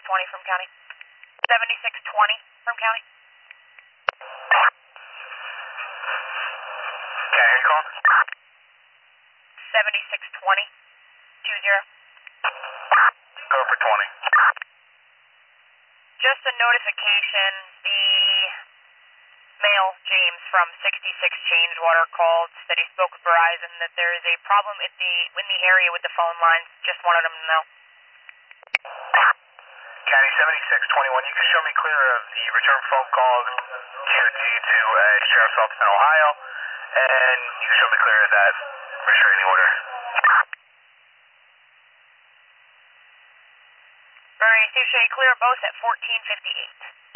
from county. 7620 from county. Okay, who you calling? 7620. 20. Go for 20. Just a notification, the male, James, from 66 Changewater called, said he spoke with Verizon, that there is a problem in the area with the phone lines. Just wanted him to know. County 7621, you can show me clear of the return phone calls QT to a sheriff's office in Ohio, and you can show me clear of that restraining order. Alright, Steve, show you clear both at 1458.